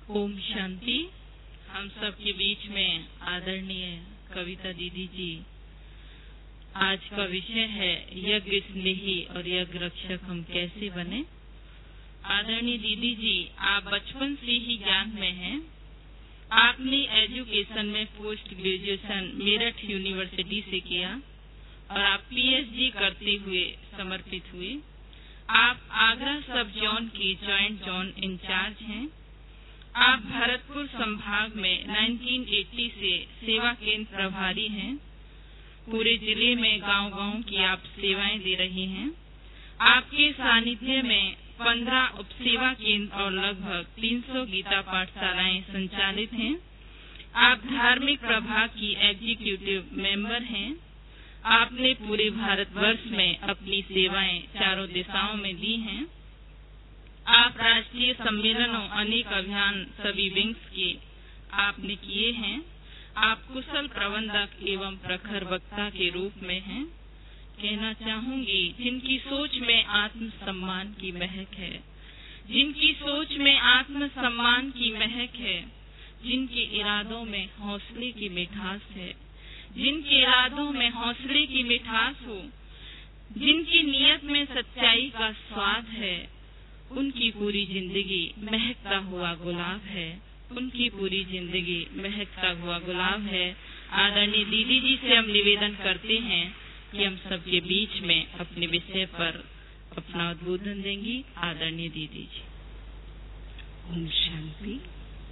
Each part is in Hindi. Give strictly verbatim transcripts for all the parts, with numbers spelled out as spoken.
ओम शांति। हम सब के बीच में आदरणीय कविता दीदी जी, आज का विषय है यज्ञ स्नेही और यज्ञ रक्षक हम कैसे बने। आदरणीय दीदी जी, आप बचपन से ही ज्ञान में हैं। आपने एजुकेशन में पोस्ट ग्रेजुएशन मेरठ यूनिवर्सिटी से किया और आप पीएचडी करते हुए समर्पित हुए। आप आगरा सब जोन के जॉइंट जोन इंचार्ज हैं। आप भरतपुर संभाग में उन्नीस सौ अस्सी से सेवा केंद्र प्रभारी हैं। पूरे जिले में गांव-गांव की आप सेवाएं दे रही हैं। आपके सानिध्य में पंद्रह उपसेवा केंद्र और लगभग तीन सौ गीता पाठशालाएं संचालित हैं। आप धार्मिक प्रभाग की एग्जीक्यूटिव मेंबर हैं। आपने पूरे भारतवर्ष में अपनी सेवाएं चारों दिशाओं में दी हैं। आप राष्ट्रीय सम्मेलनों, अनेक अभियान, सभी विंग्स के आपने किए हैं। आप कुशल प्रबंधक एवं प्रखर वक्ता के रूप में हैं। कहना चाहूंगी, जिनकी सोच में आत्म सम्मान की महक है, जिनकी सोच में आत्म सम्मान की महक है, जिनके इरादों में हौसले की मिठास है, जिनके इरादों में हौसले की मिठास हो, जिनकी नीयत में सच्चाई का स्वाद है, उनकी पूरी जिंदगी महकता हुआ गुलाब है। उनकी पूरी जिंदगी महकता हुआ गुलाब है। आदरणीय दीदी जी से हम निवेदन करते हैं कि हम सबके बीच में अपने विषय पर अपना उद्बोधन देंगी। आदरणीय दीदी जी। ओम शांति।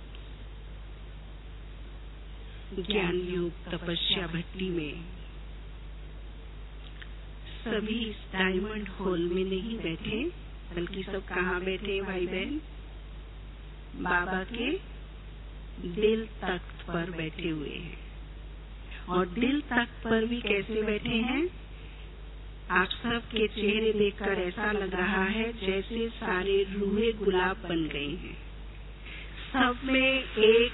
ज्ञान योग तपस्या भट्टी में सभी इस डायमंड हॉल में नहीं बैठे, बल्कि सब कहाँ बैठे भाई बहन? बाबा के दिल तख्त पर बैठे हुए हैं। और दिल तख्त पर भी कैसे बैठे हैं? आप सब के चेहरे देखकर ऐसा लग रहा है जैसे सारे रूहे गुलाब बन गए हैं। सब में एक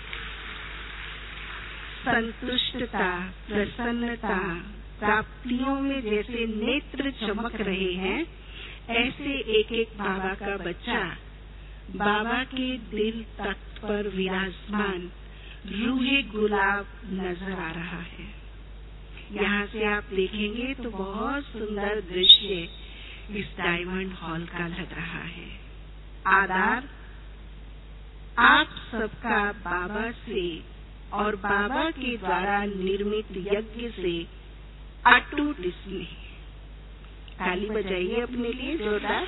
संतुष्टता, प्रसन्नता, प्राप्तियों में जैसे नेत्र चमक रहे हैं, ऐसे एक एक बाबा का बच्चा बाबा के दिल तख्त पर विराजमान रूहे गुलाब नजर आ रहा है। यहाँ से आप देखेंगे तो बहुत सुंदर दृश्य इस डायमंड हॉल का लग रहा है। आधार आप सबका बाबा से और बाबा के द्वारा निर्मित यज्ञ से अटूट स्नेह। ताली बजाइए अपने लिए जोरदार।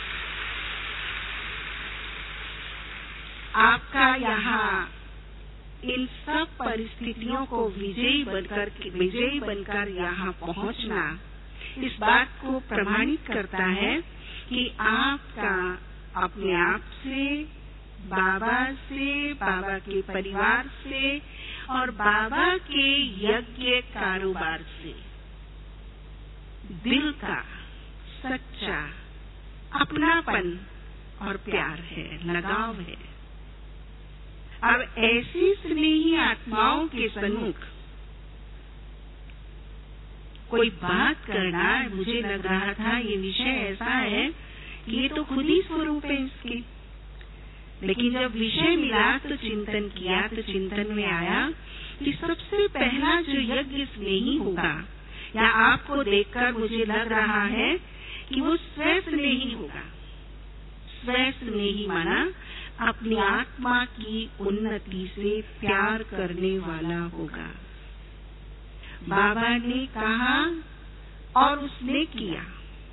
आपका यहाँ इन सब परिस्थितियों को विजयी बनकर विजयी बनकर यहाँ पहुँचना इस बात को प्रमाणित करता है कि आपका अपने आप से, बाबा से, बाबा के परिवार से और बाबा के यज्ञ कारोबार से दिल का सच्चा अपनापन और प्यार है, लगाव है। अब ऐसी स्नेही आत्माओं के सन्मुख कोई बात करना, मुझे लग रहा था ये विषय ऐसा है कि ये तो खुद ही स्वरूप है इसके। लेकिन जब विषय मिला तो चिंतन किया तो चिंतन में आया कि सबसे पहला जो यज्ञ स्नेही होगा, या आपको देखकर मुझे लग रहा है कि वो स्व स्नेही होगा। स्व स्नेही माना अपनी आत्मा की उन्नति से प्यार करने वाला होगा। बाबा ने कहा और उसने किया,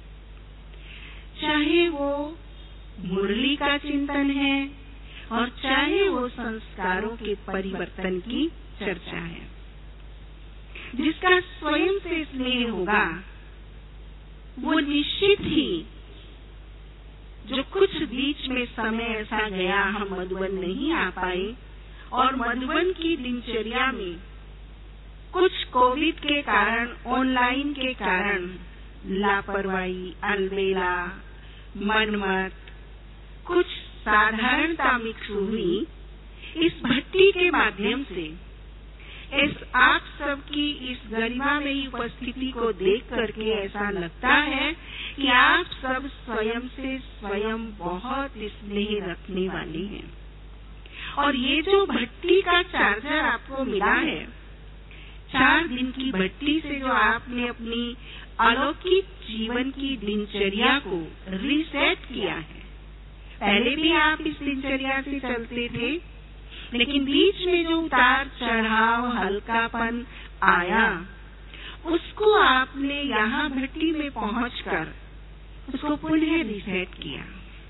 चाहे वो मुरली का चिंतन है और चाहे वो संस्कारों के परिवर्तन की चर्चा है। जिसका स्वयं से स्नेह होगा वो निश्चित ही, जो कुछ बीच में समय ऐसा गया हम मधुबन नहीं आ पाए और मधुबन की दिनचर्या में कुछ कोविड के कारण, ऑनलाइन के कारण लापरवाही, अलबेला, मनमत, कुछ साधारणता मिक्स हुई। इस भट्टी के माध्यम से इस आप सबकी इस गरिमा में उपस्थिति को देख करके ऐसा लगता है कि आप सब स्वयं से स्वयं बहुत स्नेह रखने वाले हैं और ये जो भट्टी का चार्जर आपको मिला है, चार दिन की भट्टी से जो आपने अपनी अलौकिक जीवन की दिनचर्या को रीसेट किया है। पहले भी आप इस दिनचर्या से चलते थे, लेकिन बीच में जो उतार चढ़ाव, हल्कापन आया, उसको आपने यहाँ भट्टी में पहुंचकर उसको पुनः रीसेट किया।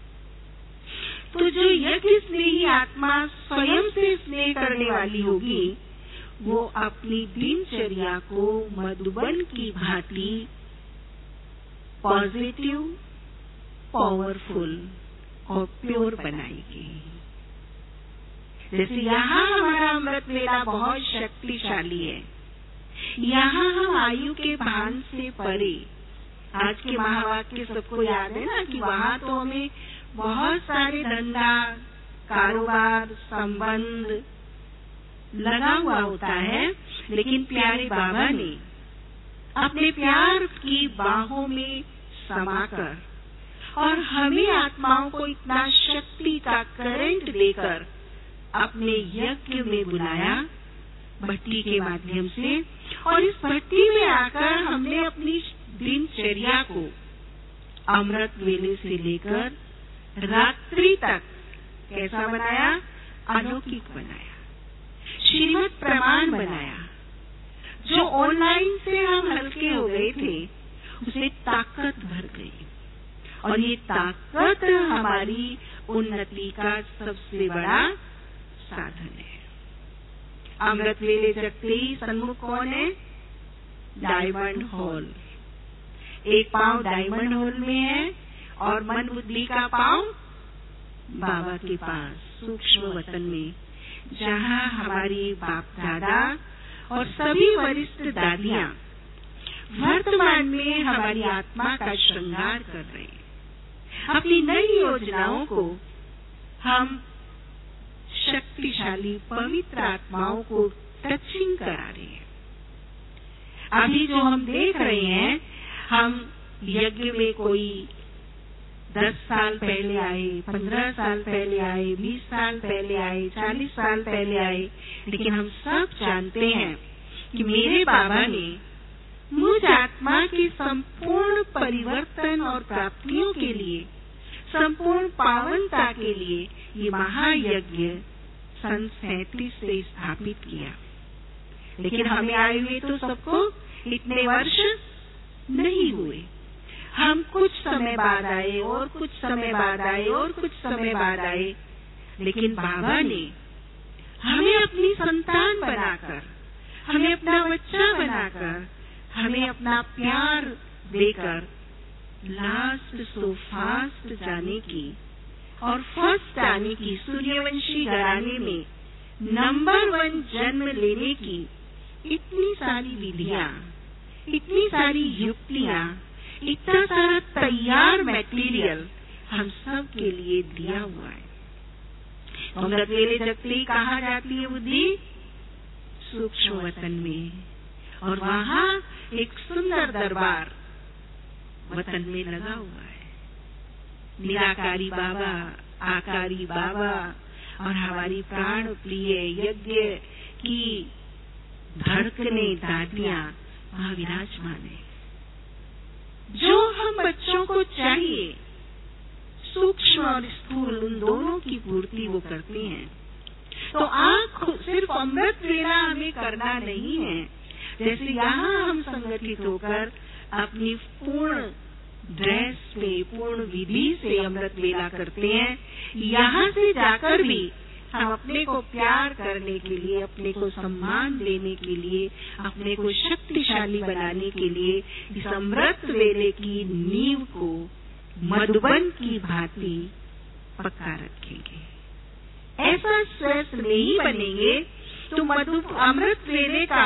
तो जो यज्ञ स्नेही आत्मा स्वयं से स्नेह करने वाली होगी, वो अपनी दिनचर्या को मधुबन की भांति पॉजिटिव, पावरफुल और प्योर बनाएगी। जैसे यहाँ हमारा अमृत वेला बहुत शक्तिशाली है, यहाँ हम आयु के भान से परे, आज के महावाक्य सबको याद है ना कि वहाँ तो हमें बहुत सारे धंधा, कारोबार, संबंध लगा हुआ होता है, लेकिन प्यारे बाबा ने अपने प्यार की बाहों में समाकर और हमें आत्माओं को इतना शक्ति का करंट देकर अपने यज्ञ में बुलाया भट्टी के माध्यम से। और इस भट्टी में आकर हमने अपनी दिनचर्या को अमृत वेले से लेकर रात्रि तक कैसा बनाया? अलौकिक बनाया, श्रीमत प्रमाण बनाया। जो ऑनलाइन से हम हल्के हो गए थे, उसे ताकत भर गई, और ये ताकत हमारी उन्नति का सबसे बड़ा साधन है। अमृत वेले जगते ही सन्मुख कौन है? Diamond hall. एक पांव डायमंड हॉल में है और मन बुद्धि का पांव बाबा के पास, सूक्ष्म वतन में, जहाँ हमारी बाप दादा और सभी वरिष्ठ दादियां वर्तमान में हमारी आत्मा का श्रृंगार कर रहे हैं। अपनी नई योजनाओं को हम शक्तिशाली पवित्र आत्माओं को टचिंग करा रहे हैं। अभी जो हम देख रहे हैं, हम यज्ञ में कोई दस साल पहले आए, पंद्रह साल पहले आए, बीस साल पहले आए, चालीस साल पहले आए, लेकिन हम सब जानते हैं कि मेरे बाबा ने मुझ आत्मा के संपूर्ण परिवर्तन और प्राप्तियों के लिए, संपूर्ण पावनता के लिए ये महायज्ञ सन सैंतीस से स्थापित किया। लेकिन हमें आए हुए तो सबको इतने वर्ष नहीं हुए। हम कुछ समय बाद आए और कुछ समय बाद आए और कुछ समय बाद आए, लेकिन बाबा ने हमें अपनी संतान बनाकर, हमें अपना बच्चा बनाकर, हमें अपना प्यार देकर लास्ट सो फास्ट जाने की और फर्स्ट आने की, सूर्यवंशी घराने में नंबर वन जन्म लेने की इतनी सारी विधियां, इतनी सारी युक्तियां, इतना सारा तैयार मटेरियल हम सब के लिए दिया हुआ है। अमृत वेले जगते ही कहा जाती है बुद्धि सूक्ष्म वतन में, और वहां एक सुंदर दरबार वतन में लगा हुआ है। निराकारी बाबा, आकारी बाबा और हमारी प्राण प्रिय यज्ञ की धड़कने दादियां वहां विराजमान है। जो हम बच्चों को चाहिए, सूक्ष्म और स्थूल उन दोनों की पूर्ति वो करते हैं। तो आप सिर्फ अमृत वेला हमें करना नहीं है, जैसे यहाँ हम संगठित होकर अपनी पूर्ण ड्रेस में, पूर्ण विधि से अमृत वेला करते हैं, यहाँ से जाकर भी हम अपने को प्यार करने के लिए, अपने को सम्मान देने के लिए, अपने को शक्तिशाली बनाने के लिए इस अमृत वेले की नींव को मधुबन की भांति पक्का रखेंगे। ऐसा स्वस्थ नहीं बनेंगे तो मधु अमृत वेले का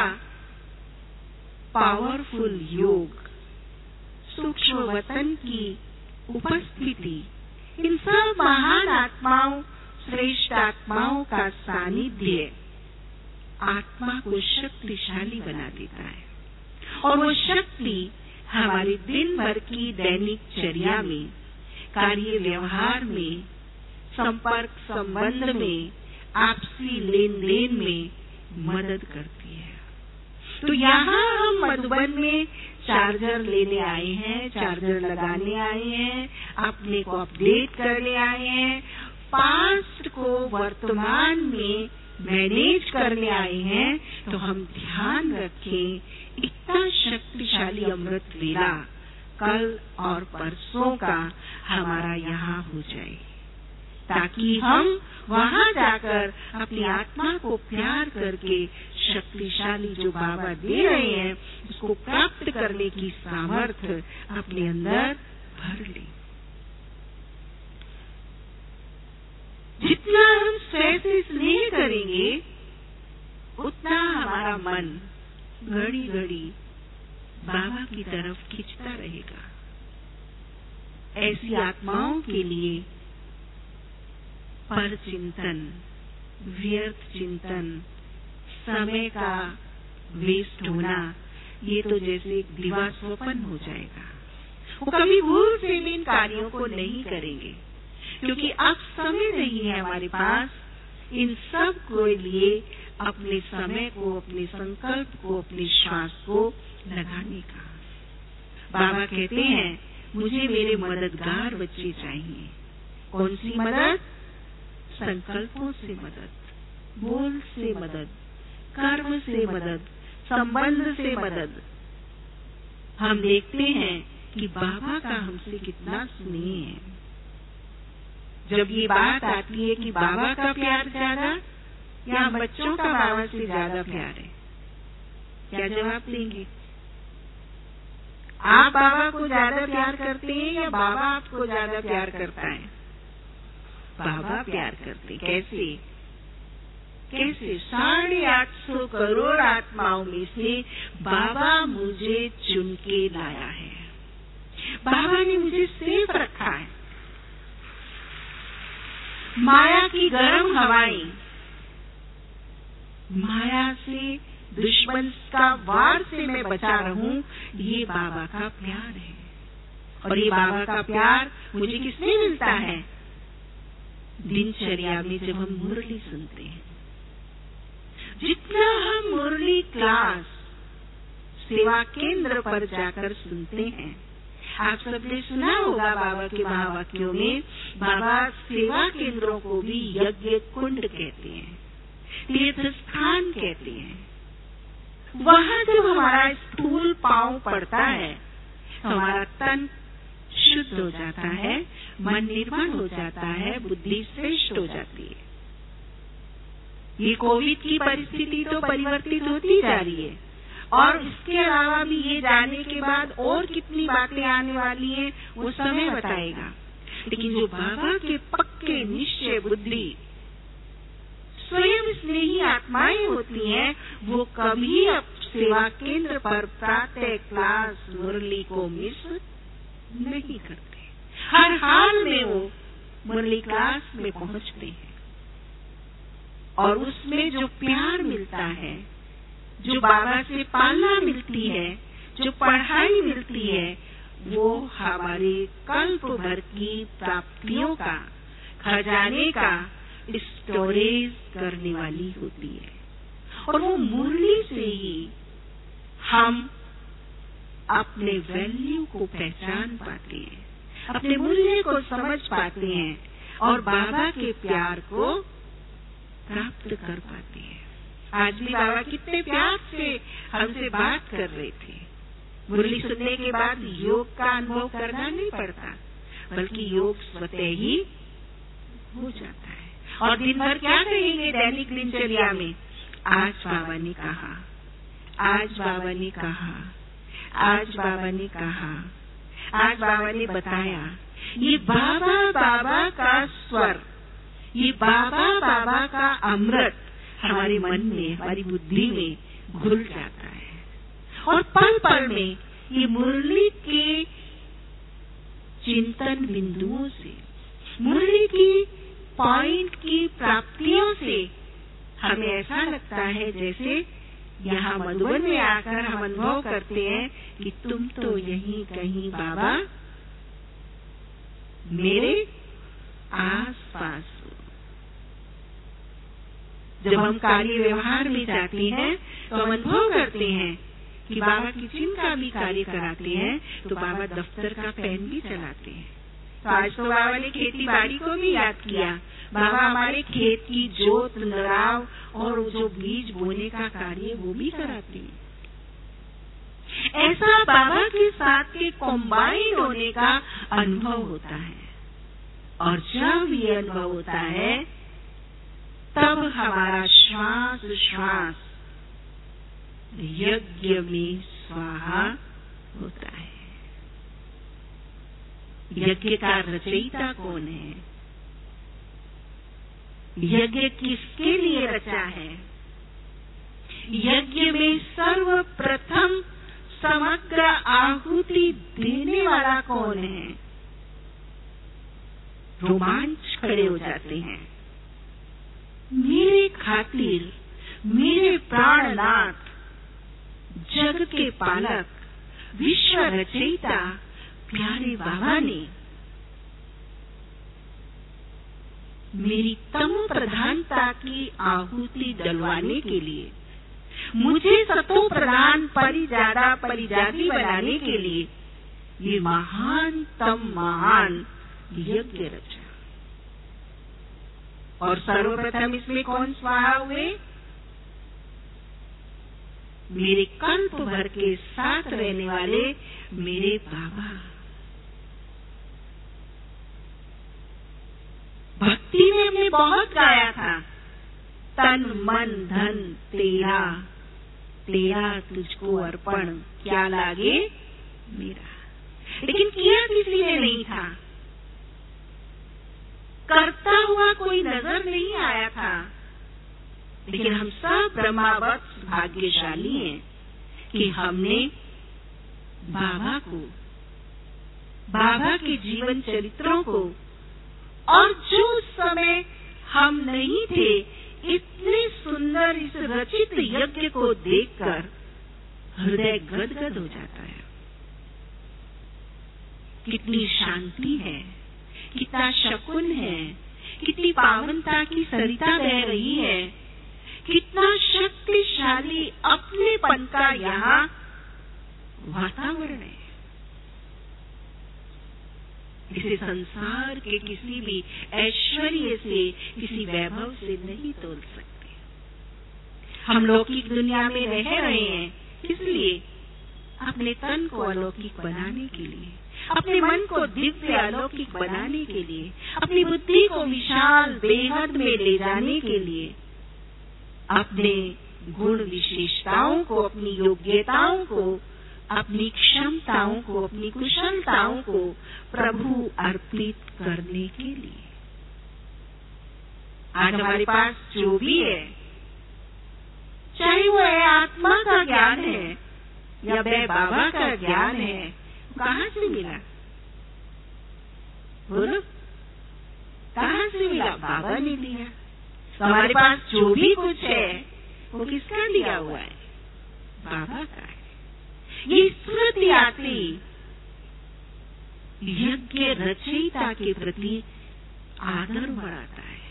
पावरफुल योग, सूक्ष्म वतन की उपस्थिति, इन सब महान आत्माओं, श्रेष्ठ आत्माओं का सानिध्य आत्मा को शक्तिशाली बना देता है, और वो शक्ति हमारे दिन भर की दैनिक चर्या में, कार्य व्यवहार में, संपर्क संबंध में, आपसी लेन देन में मदद करती है। तो यहाँ हम मधुबन में चार्जर लेने आए हैं, चार्जर लगाने आए हैं, अपने को अपडेट करने आए हैं, पास्ट को वर्तमान में मैनेज करने आए हैं। तो हम ध्यान रखें, इतना शक्तिशाली अमृत वेला कल और परसों का हमारा यहाँ हो जाए, ताकि हम वहां जाकर अपनी आत्मा को प्यार करके शक्तिशाली जो बाबा दे रहे हैं उसको प्राप्त करने की सामर्थ्य अपने अंदर भर लें। जितना हम स्वयं से स्नेह करेंगे उतना हमारा मन घड़ी घड़ी बाबा की तरफ खींचता रहेगा। ऐसी आत्माओं के लिए पर चिंतन, व्यर्थ चिंतन, समय का वेस्ट होना, ये तो जैसे एक दिवा स्वप्न हो जाएगा। वो कभी भूल से भी इन कार्यों को नहीं करेंगे, क्योंकि अब समय नहीं है हमारे पास इन सब के लिए अपने समय को, अपने संकल्प को, अपने श्वास को लगाने का। बाबा कहते हैं, मुझे मेरे मददगार बच्चे चाहिए। कौन सी मदद? संकल्पों से मदद, बोल से मदद, कर्म से मदद, संबंध से मदद। हम देखते हैं कि बाबा का हमसे कितना स्नेह है। जब ये बात आती है कि बाबा का प्यार ज्यादा या बच्चों का बाबा से ज्यादा प्यार है, क्या जवाब देंगे? आप बाबा को ज्यादा प्यार करते हैं या बाबा आपको ज्यादा प्यार करता है? बाबा प्यार करते। कैसे? कैसे? साढ़े आठ सौ करोड़ आत्माओं में से बाबा मुझे चुन के लाया है। बाबा ने मुझे सेफ रखा है। माया की गर्म हवाएं, माया से, दुश्मन का वार से मैं बचा रहूं, ये बाबा का प्यार है। और ये बाबा का प्यार मुझे किसमें मिलता है? दिनचर्या में जब हम मुरली सुनते हैं। जितना हम मुरली क्लास सेवा केंद्र पर जाकर सुनते हैं, आप सबने सुना होगा बाबा के महावाक्यों में, बाबा सेवा केंद्रों को भी यज्ञ कुंड कहते हैं, तीर्थ स्थान कहते हैं। वहां जब हमारा स्थूल पांव पड़ता है, हमारा तन शुद्ध हो जाता है, मन निर्मल हो जाता है, बुद्धि श्रेष्ठ हो जाती है। ये कोविड की परिस्थिति तो परिवर्तित होती जा रही है, और इसके अलावा भी ये जाने के बाद और कितनी बातें आने वाली हैं, वो समय बताएगा। लेकिन जो बाबा के पक्के निश्चय बुद्धि स्वयं स्नेही आत्माएं होती हैं, वो कभी अब सेवा केंद्र पर प्रातः क्लास मुरली को मिस नहीं करते। हर हाल में वो मुरली क्लास में पहुंचते हैं, और उसमें जो प्यार मिलता है, जो बाबा से पालना मिलती है, जो पढ़ाई मिलती है, वो हमारे कल्प भर की प्राप्तियों का, खजाने का स्टोरेज करने वाली होती है। और वो मुरली से ही हम अपने वैल्यू को पहचान पाते हैं, अपने मूल्य को समझ पाते हैं, और बाबा के प्यार को प्राप्त कर पाते हैं। आज भी बाबा कितने प्यार से हमसे बात कर रहे थे। मुरली सुनने के बाद योग का अनुभव करना नहीं पड़ता, बल्कि योग स्वतः ही हो जाता है। और दिन भर क्या कहेंगे दैनिक दिनचर्या में? आज बाबा ने कहा, आज बाबा ने कहा, आज बाबा ने कहा, आज बाबा ने बताया। ये बाबा बाबा का स्वर, ये बाबा बाबा का अमृत हमारे मन में, हमारी बुद्धि में घुल जाता है, और पल पल में ये मुरली के चिंतन बिंदुओं से, मुरली की पॉइंट की प्राप्तियों से हमें ऐसा लगता है जैसे यहाँ मधुबन में आकर हम अनुभव करते हैं कि तुम तो यहीं कहीं बाबा मेरे आस पास हो। जब हम कार्य व्यवहार में जाते हैं तो हम अनुभव करते हैं कि बाबा किचन का भी कार्य कराते हैं तो बाबा दफ्तर का पेन भी चलाते हैं। तो आज तो बाबा ने खेती बाड़ी को भी याद किया। बाबा हमारे खेत की जोत लड़ाव और जो बीज बोने का कार्य वो भी कराते हैं। ऐसा बाबा के साथ के कंबाइन होने का अनुभव होता है, और जब ये अनुभव होता है तब हमारा श्वास श्वास यज्ञ में स्वाहा होता है। यज्ञ का रचयिता कौन है? यज्ञ किसके लिए रचा है? यज्ञ में सर्वप्रथम समग्र आहुति देने वाला कौन है? रोमांच खड़े हो जाते हैं। मेरे खातिर मेरे प्राणनाथ, जग के पालक, विश्व रचयिता प्यारे बाबा ने मेरी तम प्रधानता की आहुति डलवाने के लिए, मुझे सतो प्रधान परिजादा परिजाति बनाने के लिए ये महान तम महान यज्ञ रचा। और सर्वप्रथम इसमें कौन स्वाहा हुए? मेरे कल्प भर के साथ रहने वाले मेरे बाबा। भक्ति में हमने बहुत गाया था, तन मन धन तेरा, तेरा तुझको अर्पण क्या लागे मेरा। लेकिन किया किसी ने नहीं था, करता हुआ कोई नजर नहीं आया था। लेकिन हम सब ब्रह्मावत्स भाग्यशाली हैं कि हमने बाबा को, बाबा के जीवन चरित्रों को, और जो उस समय हम नहीं थे, इतने सुंदर इस रचित यज्ञ को देखकर हृदय गदगद हो जाता है। कितनी शांति है, कितना शकुन है, कितनी पावनता की सरिता बह रही है, कितना शक्तिशाली अपनेपन का यहाँ वातावरण है। इसे संसार के किसी भी ऐश्वर्य से, किसी वैभव से नहीं तोल सकते। हम लौकिक दुनिया में रह रहे हैं, इसलिए अपने तन को अलौकिक बनाने के लिए, अपने मन को दिव्य अलौकिक बनाने के लिए, अपनी बुद्धि को विशाल बेहद में ले जाने के लिए, अपने गुण विशेषताओं को, अपनी योग्यताओं को, अपनी क्षमताओं को, अपनी कुशलताओं को प्रभु अर्पित करने के लिए। आज हमारे पास जो भी है, चाहे वो है आत्मा का ज्ञान है या वह बाबा का ज्ञान है, कहाँ से मिला? बोलो, कहाँ से मिला? बाबा ने दिया। तो हमारे पास जो भी कुछ है वो किसका दिया हुआ है? बाबा का है। ये स्मृति आती यज्ञ रचयिता के प्रति आदर बढ़ाता है।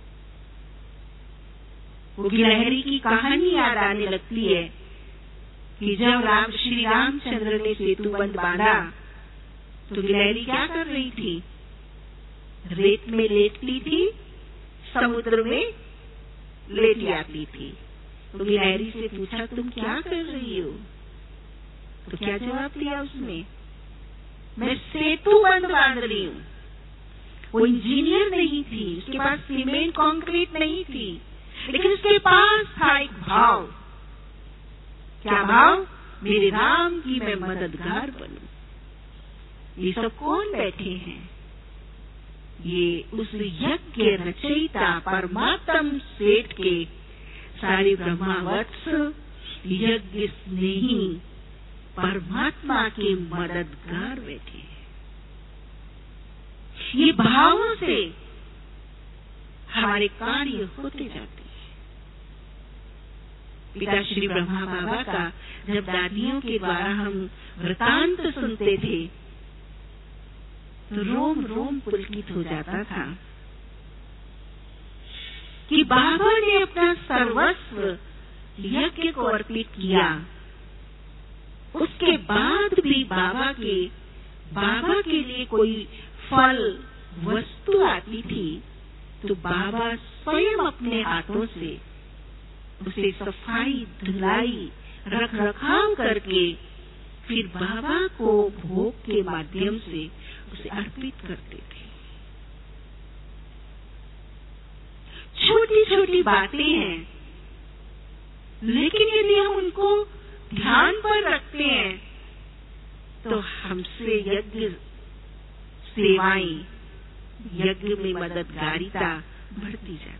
वो गिलहरी की कहानी याद आने लगती है कि जब राम श्री रामचंद्र ने सेतु बंध बांधा तो गिलहरी क्या कर रही थी? रेत में लेटती थी, समुद्र में लेटी आती थी। तो गिलहरी से पूछा, तुम क्या कर रही हो? तो क्या जवाब दिया उसने? मैं सेतु बंध बांध रही हूँ। वो इंजीनियर नहीं थी, उसके पास सीमेंट कंक्रीट नहीं थी, लेकिन उसके पास था एक भाव। क्या भाव? मेरे राम की मैं मददगार बनूं। ये सब कौन बैठे हैं? ये उस यज्ञ रचयिता परमात्म सेठ के सारे ब्रह्मावत्स यज्ञ स्नेही परमात्मा के मददगार बैठे हैं। ये भावों से हमारे कार्य होते जाते हैं। पिता श्री ब्रह्मा बाबा का जब दादियों के द्वारा हम वृतांत सुनते थे तो रोम रोम पुलकित हो जाता था। कि बाबा ने अपना सर्वस्व यज्ञ को अर्पित किया, उसके बाद भी बाबा के बाबा के लिए कोई फल वस्तु आती थी तो बाबा स्वयं अपने हाथों से उसे सफाई धुलाई रख रखाव करके फिर बाबा को भोग के माध्यम से उसे अर्पित करते थे। छोटी छोटी बातें हैं, लेकिन यदि हम उनको ध्यान पर रखते हैं तो हमसे यज्ञ सेवाएं, यज्ञ में मददगारिता बढ़ती जाती है।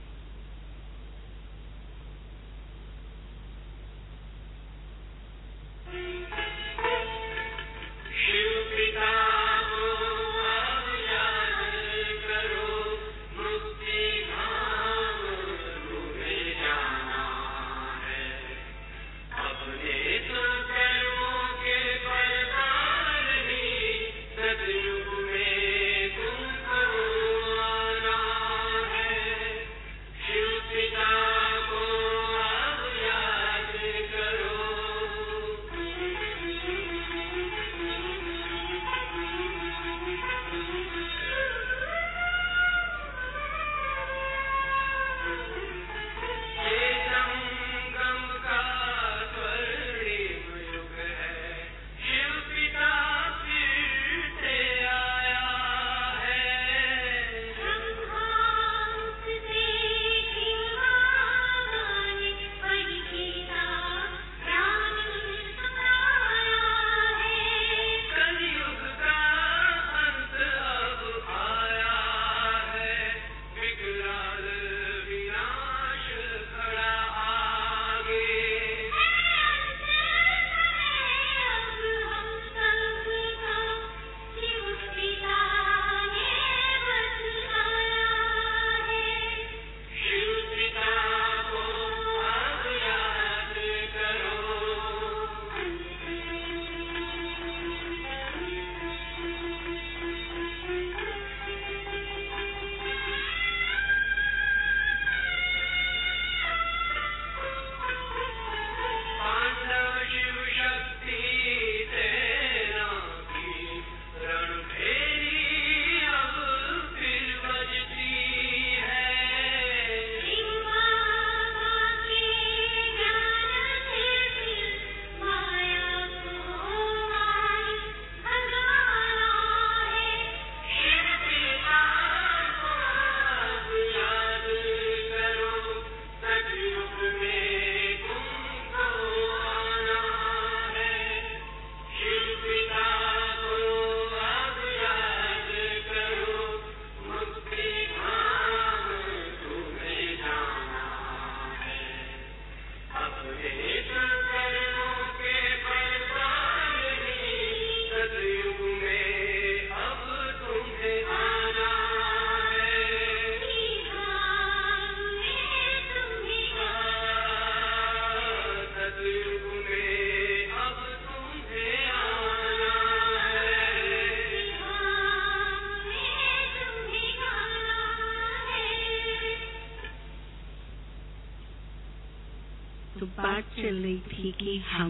तो बात चल रही थी कि हम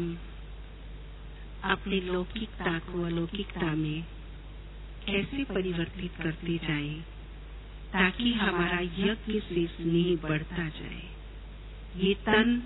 अपने लौकिकता को अलौकिकता में कैसे परिवर्तित करते जाएं ताकि हमारा यज्ञ से स्नेह बढ़ता जाए। ये तन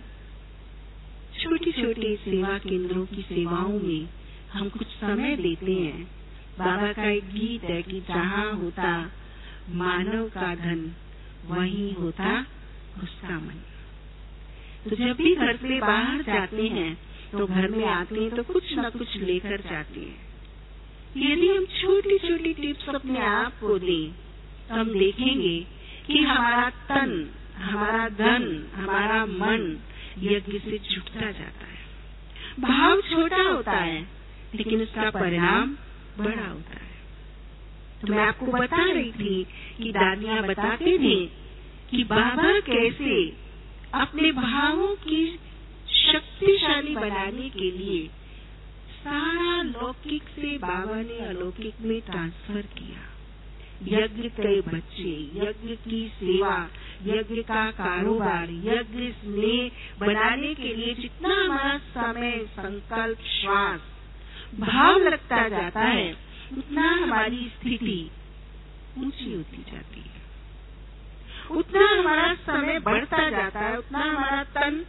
छोटी छोटी सेवा केंद्रों की सेवाओं में हम कुछ समय देते हैं। बाबा का एक गीत है कि जहाँ होता मानव का धन वहीं होता उसका मन। तो जब भी घर से बाहर जाते हैं तो घर में आते हैं तो कुछ न कुछ लेकर जाते हैं। यदि हम छोटी छोटी टिप्स अपने आप को दें तो हम देखेंगे कि हमारा तन, हमारा धन, हमारा मन यज्ञ से जुटता जाता है। भाव छोटा होता है लेकिन उसका परिणाम बड़ा होता है। तो मैं आपको बता रही थी कि दादियां बताते थे कि बाबा कैसे अपने भावों की शक्तिशाली बनाने के लिए सारा लौकिक से बाबा ने अलौकिक में ट्रांसफर किया। यज्ञ के बच्चे, यज्ञ की सेवा, यज्ञ का कारोबार, यज्ञ में बनाने के लिए जितना हमारा समय, संकल्प, श्वास, भाव लगता जाता है, उतना हमारी स्थिति ऊंची होती जाती है, उतना हमारा समय बढ़ता जाता है, उतना हमारा तन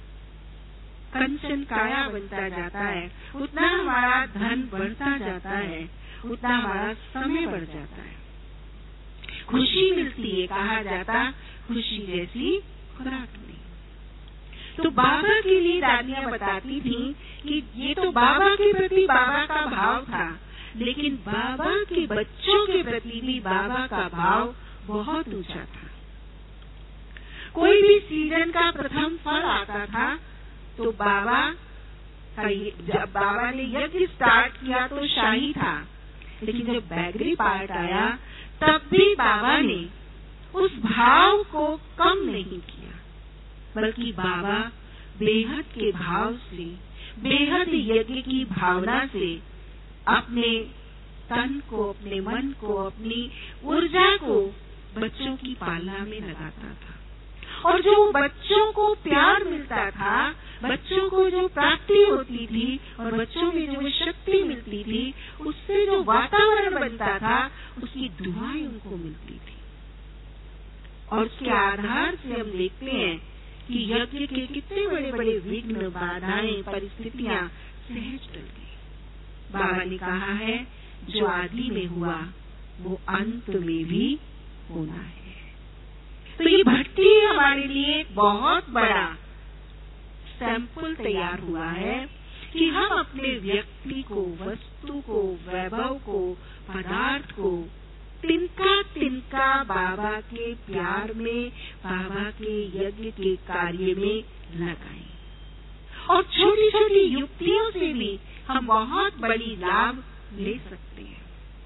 कंचन काया बनता जाता है, उतना हमारा धन बढ़ता जाता है, उतना हमारा समय बढ़ जाता है, खुशी मिलती है। कहा जाता खुशी जैसी खुराक नहीं। तो बाबा के लिए दादियां बताती थी कि ये तो बाबा के प्रति बाबा का भाव था, लेकिन बाबा के बच्चों के प्रति भी बाबा का भाव बहुत ऊंचा था। कोई भी सीजन का प्रथम फल आता था तो बाबा का, जब बाबा ने यज्ञ स्टार्ट किया तो शाही था, लेकिन जब बैगरी पार्ट आया तब भी बाबा ने उस भाव को कम नहीं किया, बल्कि बाबा बेहद के भाव से, बेहद यज्ञ की भावना से अपने तन को, अपने मन को, अपनी ऊर्जा को बच्चों की पालना में लगाता था। और जो बच्चों को प्यार मिलता था, बच्चों को जो प्राप्ति होती थी और बच्चों में जो शक्ति मिलती थी, उससे जो वातावरण बनता था, उसकी दुआएं उनको मिलती थी। और उसके आधार से हम देखते हैं कि यज्ञ के कितने बड़े बड़े विघ्न, बाधाएं, परिस्थितियां सहज टल गई। बाबा ने कहा है, जो आदि में हुआ वो अंत में भी होना है। तो ये भट्टी हमारे लिए एक बहुत बड़ा सैंपल तैयार हुआ है कि हम अपने व्यक्ति को, वस्तु को, वैभव को, पदार्थ को तिनका तिनका बाबा के प्यार में, बाबा के यज्ञ के कार्य में लगाएं। और छोटी छोटी युक्तियों से भी हम बहुत बड़ी लाभ ले सकते हैं।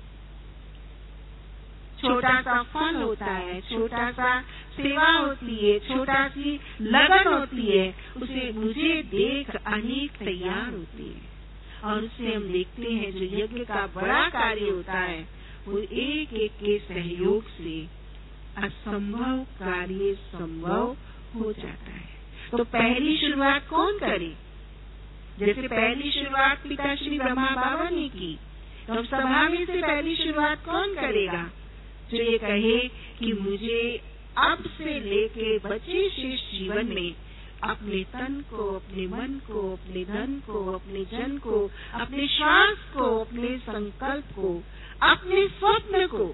छोटा सा फल होता है, छोटा सा सेवा होती है, छोटा सी लगन होती है, उसे मुझे देख अनेक तैयार होते हैं। और उससे हम देखते हैं जो यज्ञ का बड़ा कार्य होता है, वो एक एक के सहयोग से असंभव कार्य संभव हो जाता है। तो पहली शुरुआत कौन करे? जैसे पहली शुरुआत पिता श्री ब्रह्मा बाबा ने की, तो अब सभा में से पहली शुरुआत कौन करेगा? जो ये कहे कि मुझे अब से लेके बचे शेष जीवन में अपने तन को, अपने मन को, अपने धन को, अपने जन को, अपने श्वास को, अपने संकल्प को, अपने स्वप्न को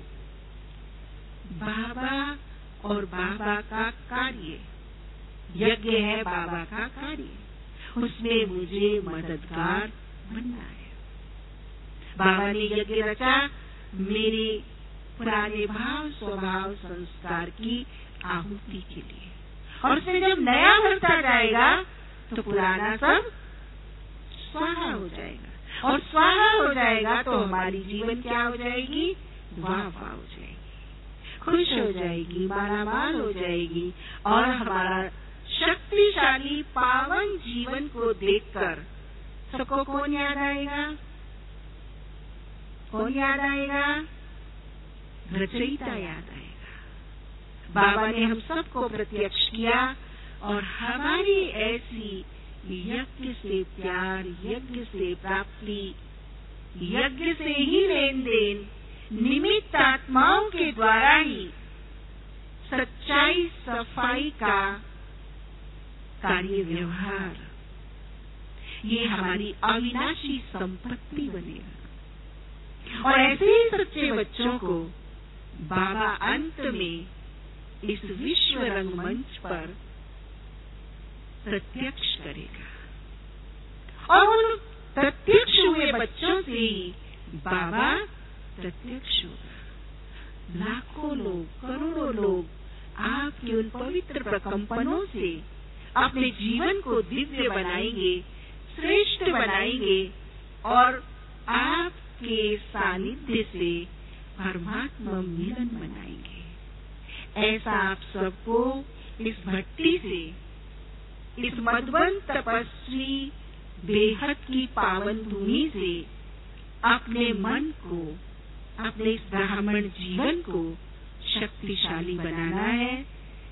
बाबा और बाबा का कार्य, यज्ञ है बाबा का कार्य, उसमें मुझे मददगार बनना है। बाबा ने यज्ञ रचा मेरे पुराने भाव, स्वभाव, संस्कार की आहुति के लिए, और उससे जब नया बनता जाएगा तो पुराना सब स्वाहा हो जाएगा। और स्वाहा हो जाएगा तो हमारी जीवन क्या हो जाएगी? वाह वाह हो जाएगी, खुश हो जाएगी, मालामाल हो जाएगी। और हमारा शक्तिशाली पावन जीवन को देखकर सबको कौन याद आएगा? कौन याद आएगा? रचयिता याद आएगा। बाबा ने हम सबको प्रत्यक्ष किया और हमारी ऐसी यज्ञ से प्यार, यज्ञ से प्राप्ति, यज्ञ से ही लेन देन, निमित्त आत्माओं के द्वारा ही सच्चाई, सफाई का कार्य व्यवहार, ये हमारी अविनाशी संपत्ति बनेगा। और ऐसे ही सच्चे बच्चों को बाबा अंत में इस विश्व रंगमंच पर प्रत्यक्ष करेगा। और उन प्रत्यक्ष हुए बच्चों से ही बाबा प्रत्यक्ष होगा। लाखों लोग, करोड़ों लोग आपके उन पवित्र प्रकंपनों से अपने जीवन को दिव्य बनाएंगे, श्रेष्ठ बनाएंगे और आपके सानिध्य से परमात्मा मिलन मनाएंगे। ऐसा आप सबको इस भट्टी से, इस मधुबन तपस्वी बेहद की पावन भूमि से अपने मन को, अपने इस ब्राह्मण जीवन को शक्तिशाली बनाना है।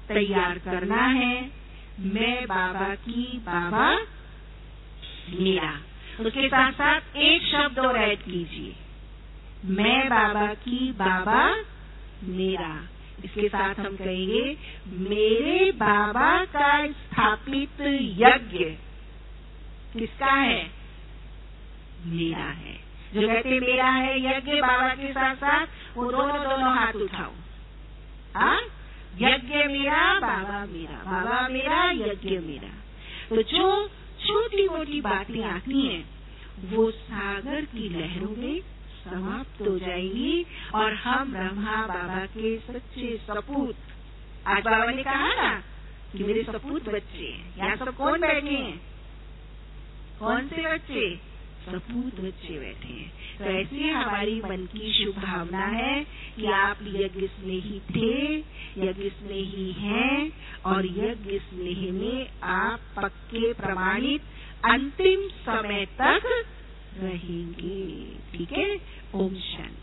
तैयार करना है। मैं बाबा की, बाबा मेरा। उसके साथ साथ एक शब्द और ऐड कीजिए, मैं बाबा की, बाबा मेरा। इसके साथ हम कहेंगे मेरे बाबा का स्थापित यज्ञ किसका है? मेरा है। जो कहते मेरा है यज्ञ बाबा के साथ साथ वो दोनों दोनों हाथ उठाओ। हाँ, यज्ञ मेरा, बाबा मेरा, बाबा मेरा, यज्ञ मेरा। तो जो छोटी मोटी बातें आती हैं वो सागर की लहरों में समाप्त हो जाएंगी और हम ब्रह्मा बाबा के सच्चे सपूत। आज बाबा ने कहा ना कि मेरे सपूत बच्चे हैं। यहाँ सब कौन बैठे हैं? कौन से बच्चे? सपूत बच्चे बैठे हैं। तो ऐसी हमारी मन की शुभ भावना है कि आप यज्ञ स्नेही थे, यज्ञ स्नेही हैं और यज्ञ स्नेह में आप पक्के प्रमाणित अंतिम समय तक रहेंगे। ठीक है? ओम शांति।